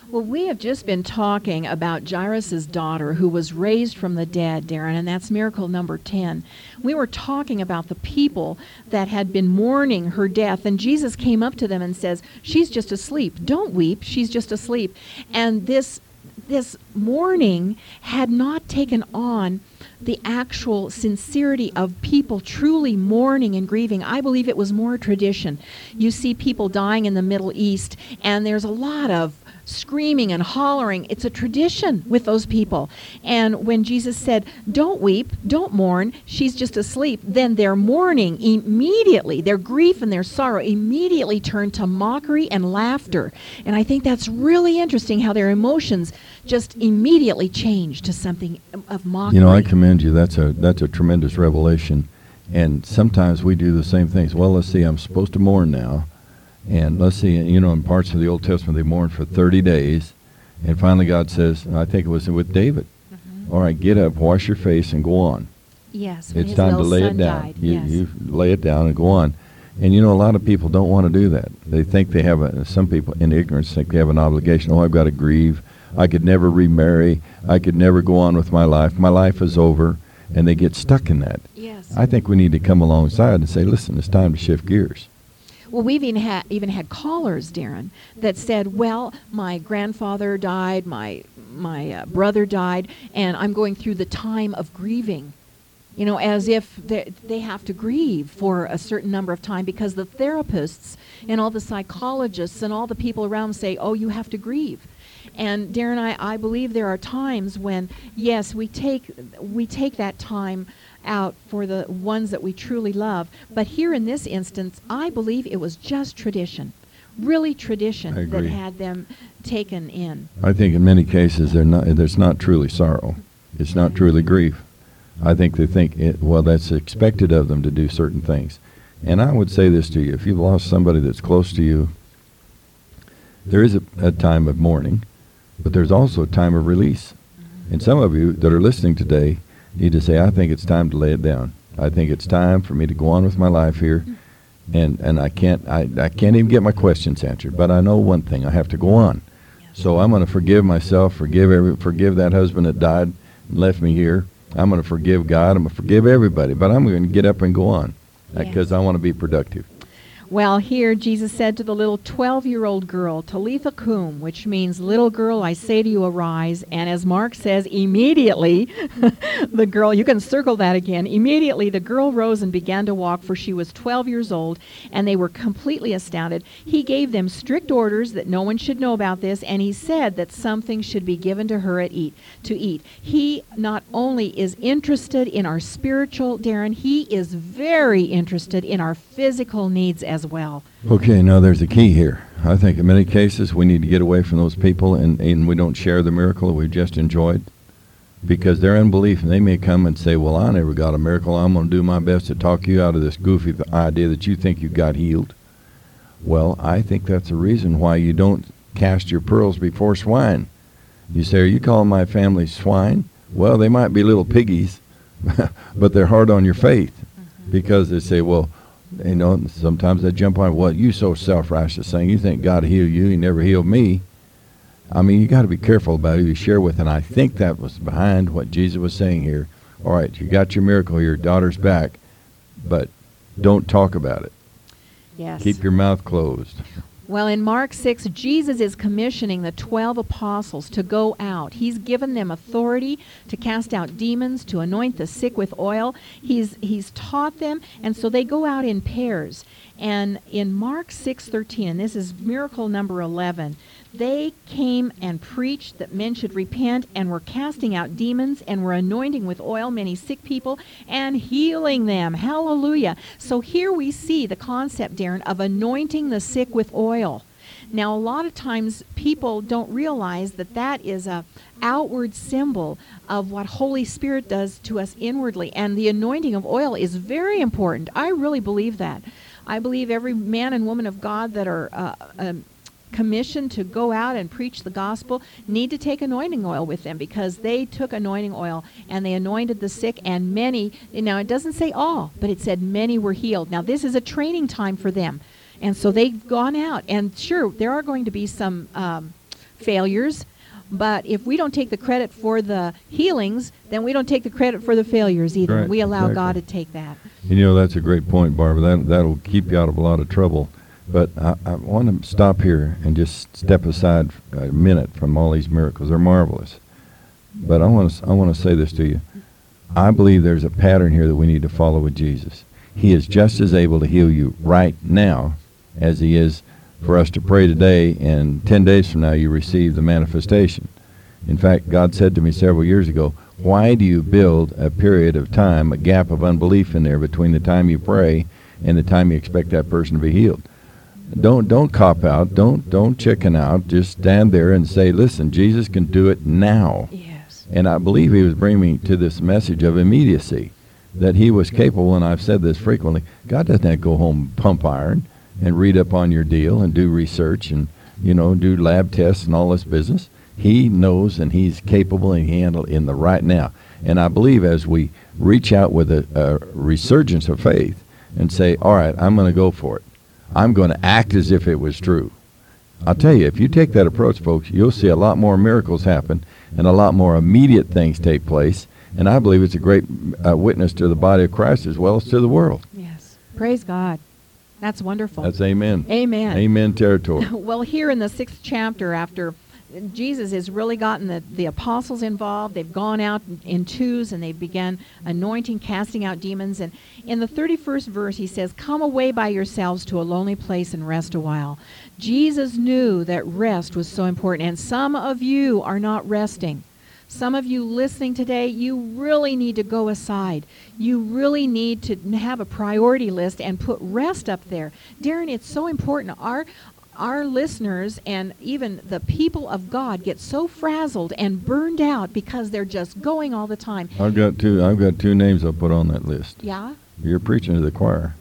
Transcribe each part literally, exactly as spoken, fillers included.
Well, we have just been talking about Jairus' daughter who was raised from the dead, Darren, and that's miracle number ten. We were talking about the people that had been mourning her death, and Jesus came up to them and says, she's just asleep. Don't weep. She's just asleep. And this this mourning had not taken on the actual sincerity of people truly mourning and grieving. I believe it was more tradition. You see people dying in the Middle East, and there's a lot of screaming and hollering. It's a tradition with those people. And when Jesus said, don't weep, don't mourn, she's just asleep, then their mourning immediately, their grief and their sorrow immediately turned to mockery and laughter. And I think that's really interesting how their emotions just immediately changed to something of mockery. You know, I commend you. That's a that's a tremendous revelation. And sometimes we do the same things. Well, let's see, I'm supposed to mourn now. And let's see, you know, in parts of the Old Testament, they mourned for thirty days. And finally God says, I think it was with David, mm-hmm. all right, get up, wash your face, and go on. Yes, it's time to lay it down. Died. You, yes. you lay it down and go on. And, you know, a lot of people don't want to do that. They think they have, a, some people in ignorance think they have an obligation. Oh, I've got to grieve. I could never remarry. I could never go on with my life. My life is over. And they get stuck in that. Yes. I think we need to come alongside and say, listen, it's time to shift gears. Well, we've even had, even had callers, Darren, that said, well, my grandfather died, my my uh, brother died, and I'm going through the time of grieving. You know, as if they, they have to grieve for a certain number of time because the therapists and all the psychologists and all the people around say, oh, you have to grieve. And Darren, I, I believe there are times when, yes, we take we take that time out for the ones that we truly love. But here in this instance, I believe it was just tradition, really tradition that had them taken in. I think in many cases they're not, there's not truly sorrow. It's not truly grief. I think they think, it, well, that's expected of them to do certain things. And I would say this to you, if you've lost somebody that's close to you, there is a, a time of mourning, but there's also a time of release. Mm-hmm. And some of you that are listening today need to say, I think it's time to lay it down. I think it's time for me to go on with my life here. And and I can't I, I can't even get my questions answered, but I know one thing, I have to go on. So I'm going to forgive myself, forgive every, forgive that husband that died and left me here. I'm going to forgive God, I'm going to forgive everybody, but I'm going to get up and go on because yes. I want to be productive. Well, here Jesus said to the little twelve-year-old girl, Talitha cum, which means, little girl, I say to you, arise. And as Mark says, immediately, the girl, you can circle that again, immediately the girl rose and began to walk, for she was twelve years old, and they were completely astounded. He gave them strict orders that no one should know about this, and he said that something should be given to her at eat, to eat. He not only is interested in our spiritual, Darren, he is very interested in our physical needs as well. Okay, now there's a key here. I think in many cases we need to get away from those people and, and we don't share the miracle that we've just enjoyed because they're unbelief, and they may come and say, well, I never got a miracle. I'm going to do my best to talk you out of this goofy th- idea that you think you got healed. Well, I think that's the reason why you don't cast your pearls before swine. You say, are you calling my family swine? Well, they might be little piggies, but they're hard on your faith mm-hmm. because they say, well, you know, sometimes they jump on, well, you so self-righteous saying you think God healed you, he never healed me. I mean, you got to be careful about who you share with, and I think that was behind what Jesus was saying here. All right, you got your miracle, your daughter's back, but don't talk about it. Yes. Keep your mouth closed. Well, in Mark six, Jesus is commissioning the twelve apostles to go out. He's given them authority to cast out demons, to anoint the sick with oil. He's he's taught them, and so they go out in pairs. And in Mark six thirteen, and this is miracle number eleven, they came and preached that men should repent, and were casting out demons, and were anointing with oil many sick people and healing them. Hallelujah. So here we see the concept, Darren, of anointing the sick with oil. Now, a lot of times people don't realize that that is a outward symbol of what Holy Spirit does to us inwardly. And the anointing of oil is very important. I really believe that. I believe every man and woman of God that are uh, um, commissioned to go out and preach the gospel need to take anointing oil with them, because they took anointing oil and they anointed the sick, and many, now it doesn't say all, but it said many were healed. Now this is a training time for them. And so they've gone out, and sure, there are going to be some um, failures. But if we don't take the credit for the healings, then we don't take the credit for the failures either. Right, We allow exactly. God to take that. And you know, that's a great point, Barbara. That, that'll keep you out of a lot of trouble. But I, I want to stop here and just step aside a minute from all these miracles. They're marvelous. But I want to I want to say this to you. I believe there's a pattern here that we need to follow with Jesus. He is just as able to heal you right now as he is for us to pray today, and ten days from now you receive the manifestation. In fact, God said to me several years ago, why do you build a period of time, a gap of unbelief in there between the time you pray and the time you expect that person to be healed? Don't don't cop out. Don't don't chicken out. Just stand there and say, listen, Jesus can do it now. Yes. And I believe he was bringing me to this message of immediacy, that he was capable, and I've said this frequently, God doesn't have to go home and pump iron and read up on your deal and do research and, you know, do lab tests and all this business. He knows, and he's capable, and he can handle it in the right now. And I believe as we reach out with a, a resurgence of faith and say, all right, I'm going to go for it. I'm going to act as if it was true. I'll tell you, if you take that approach, folks, you'll see a lot more miracles happen and a lot more immediate things take place. And I believe it's a great uh, witness to the body of Christ as well as to the world. Yes. Praise God. That's wonderful. That's amen. Amen. Amen territory. Well, here in the sixth chapter, after Jesus has really gotten the, the apostles involved, they've gone out in, in twos and they began anointing, casting out demons. And in the thirty-first verse, he says, come away by yourselves to a lonely place and rest a while. Jesus knew that rest was so important, and some of you are not resting. Some of you listening today, you really need to go aside. You really need to have a priority list and put rest up there. Darren, it's so important. Our our listeners and even the people of God get so frazzled and burned out because they're just going all the time. I've got two I've got two names I'll put on that list. Yeah? You're preaching to the choir.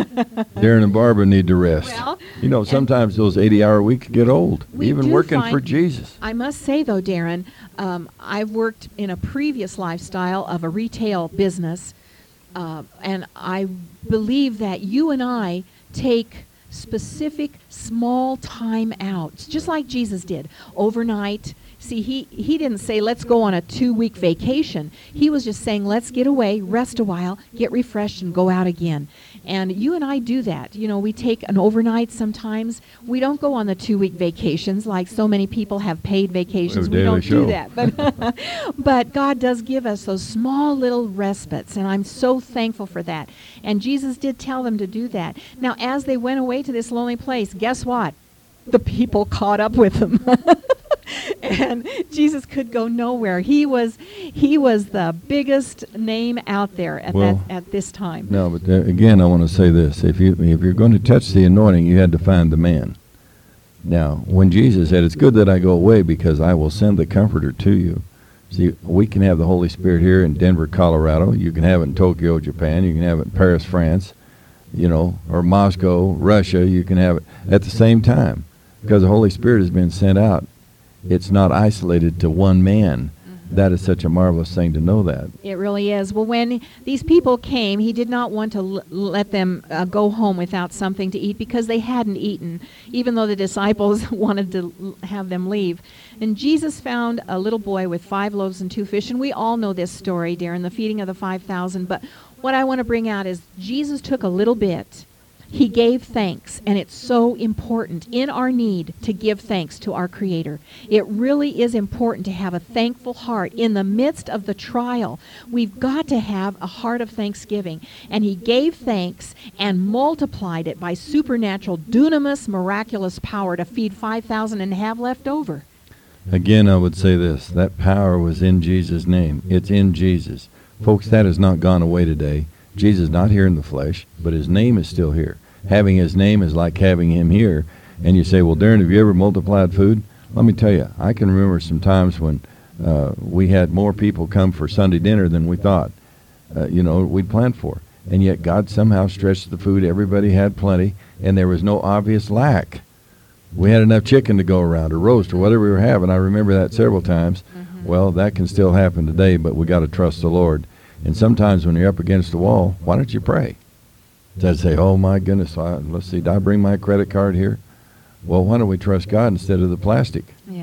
Darren and Barbara need to rest. Well, you know, sometimes those eighty-hour weeks get old, We even do working find- for Jesus. I must say, though, Darren, um, I've worked in a previous lifestyle of a retail business, uh, and I believe that you and I take specific small time outs, just like Jesus did, overnight. See, he, he didn't say, let's go on a two-week vacation. He was just saying, let's get away, rest a while, get refreshed, and go out again. And you and I do that. You know, we take an overnight sometimes. We don't go on the two-week vacations like so many people have paid vacations. We We have a don't daily do show. that. But, but God does give us those small little respites, and I'm so thankful for that. And Jesus did tell them to do that. Now, as they went away to this lonely place, guess what? The people caught up with them. And Jesus could go nowhere. He was he was the biggest name out there at Well, that at this time. No, but uh, again, I want to say this: if you if you're going to touch the anointing, you had to find the man. Now, when Jesus said, "It's good that I go away because I will send the Comforter to you." See, we can have the Holy Spirit here in Denver, Colorado. You can have it in Tokyo, Japan. You can have it in Paris, France. You know, or Moscow, Russia. You can have it at the same time because the Holy Spirit has been sent out. It's not isolated to one man. Mm-hmm. That is such a marvelous thing to know that. It really is. Well, when these people came, he did not want to l- let them uh, go home without something to eat because they hadn't eaten, even though the disciples wanted to l- have them leave. And Jesus found a little boy with five loaves and two fish, and we all know this story, Darren, the feeding of the five thousand. But what I want to bring out is Jesus took a little bit. He gave thanks, and it's so important in our need to give thanks to our Creator. It really is important to have a thankful heart in the midst of the trial. We've got to have a heart of thanksgiving. And he gave thanks and multiplied it by supernatural, dunamis, miraculous power to feed five thousand and have left over. Again, I would say this: that power was in Jesus' name. It's in Jesus. Folks, that has not gone away today. Jesus is not here in the flesh, but his name is still here. Having his name is like having him here. And you say, well, Darren, have you ever multiplied food? Let me tell you, I can remember some times when uh, we had more people come for Sunday dinner than we thought, uh, you know, we'd planned for. And yet God somehow stretched the food. Everybody had plenty, and there was no obvious lack. We had enough chicken to go around, or roast, or whatever we were having. I remember that several times. Mm-hmm. Well, that can still happen today, but we got to trust the Lord. And sometimes when you're up against the wall, why don't you pray? Instead of say, oh my goodness, I, let's see, did I bring my credit card here? Well, why don't we trust God instead of the plastic? Yeah.